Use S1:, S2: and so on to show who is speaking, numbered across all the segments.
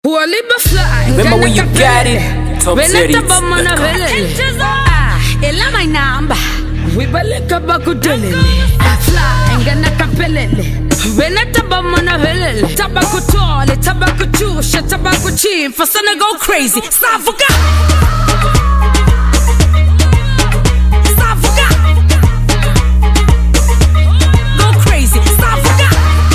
S1: Remember when you got it? Top series.
S2: Ela my number. We baleka bakudelele. Fly ngana kapelele. Veneta bamana velele. Tabaku tole, tabaku chusha, tabaku chim. Fasana go crazy. Savuka. Savuka. Go crazy. Savuka.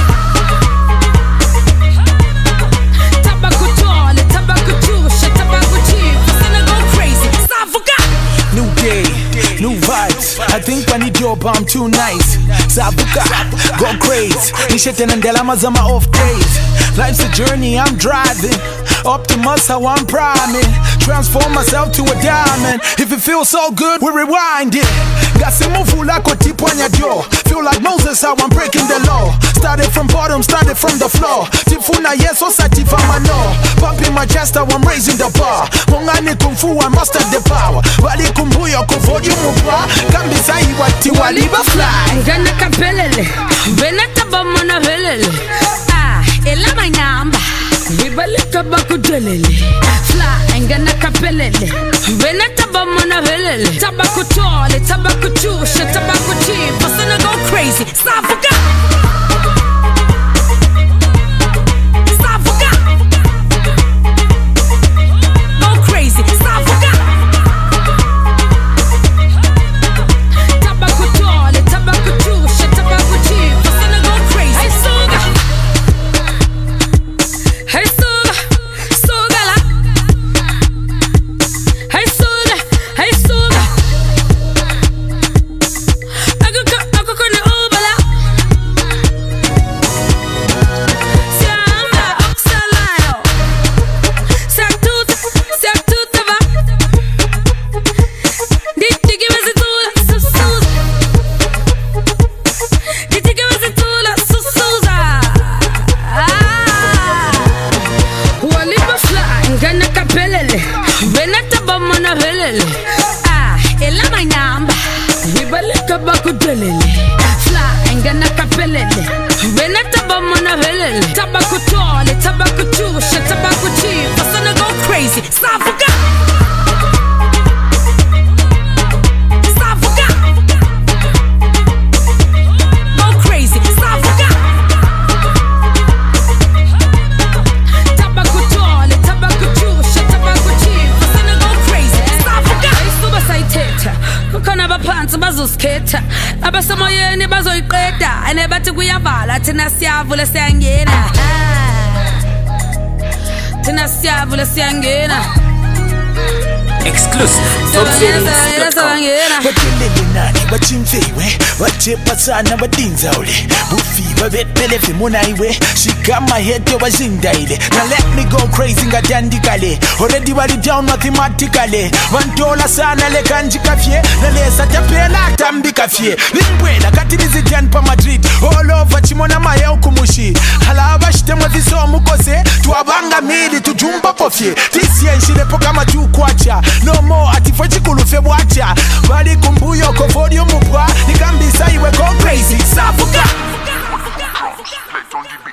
S2: Tabaku tole, tabaku chusha, tabaku chim. Fasana go crazy. Savuka.
S3: New day, new vibes. I think I need your bomb too nice. Savuka, go crazy. Nishete nandela zama off days. Life's a journey, I'm driving. Optimus, how I'm priming. Transform myself to a diamond. If it feels so good, we rewind it. Got some move like a tip on your door. Feel like Moses, how I'm breaking the law. Started from bottom, started from the floor. Tifuna, yes, so satifama no. Pumping my chest, how I'm raising the bar. Mongani kung fu, I mastered the power. Wali kumbuyo kufodi mupwa. Kambisa iwati waliba fly.
S2: Ngana kapelele. Veneta bamana velele. Ela my number. We baleka bakudelele. Fly ngana kapelele. Veneta bamana velele. Tabaku tole, tabaku chusha, tabaku chim. Fasana go crazy. Savuka. Savuka. Go crazy. Savuka. Tabaku tole, tabaku chusha, tabaku chim. Fasana go crazy. Hey suga. Hey suga. Suga la. Hey suga. Hey suga. Ako kone ubala. Siamba oxalayo. Saktuta va. Digi mesitula susuza. Digi mesitula susuza. Waliba fly ngana kapelele. Veneta bamana velele. Ela my number. We baleka bakudelele. Fly ngana kapelele. Veneta bamana velele. Tabaku tole, tabaku chusha, tabaku chim. Fasana go crazy. Savuka. Savuka. Go crazy. Savuka. Tabaku tole, tabaku chusha, tabaku chim. Fasana go crazy. Savuka. Isuba sayithetha. Kukhona abaphansi bazosikhetha. Abasemoyeni bazoyiqeda. Ane bathi kuyavala thina siyavula siyangena. Thina siyavula siyangena.
S1: Exclusive. Top series.com.
S3: Bakelele nani bachimfewe. Batepasana badinzaule. Bufi babetpele fimona iwe. Shika my head yo bazindaile. Now let me go crazy ngadandikale. Already bali down mathematically. $1 sana le kanji kafye. Nalesa tapela tambi kafye. Limbwela katilizi jan pa Madrid. All over chimona maye ukumushi. Halaba shitema viso mukose. Tuabanga mili tujumba pofye. Tisye nshile kama chukwacha. No more atifochi kulufe bwacha. Bali kumbuyo kofodi mupwa. Nikambisa iwe go crazy. Savuka.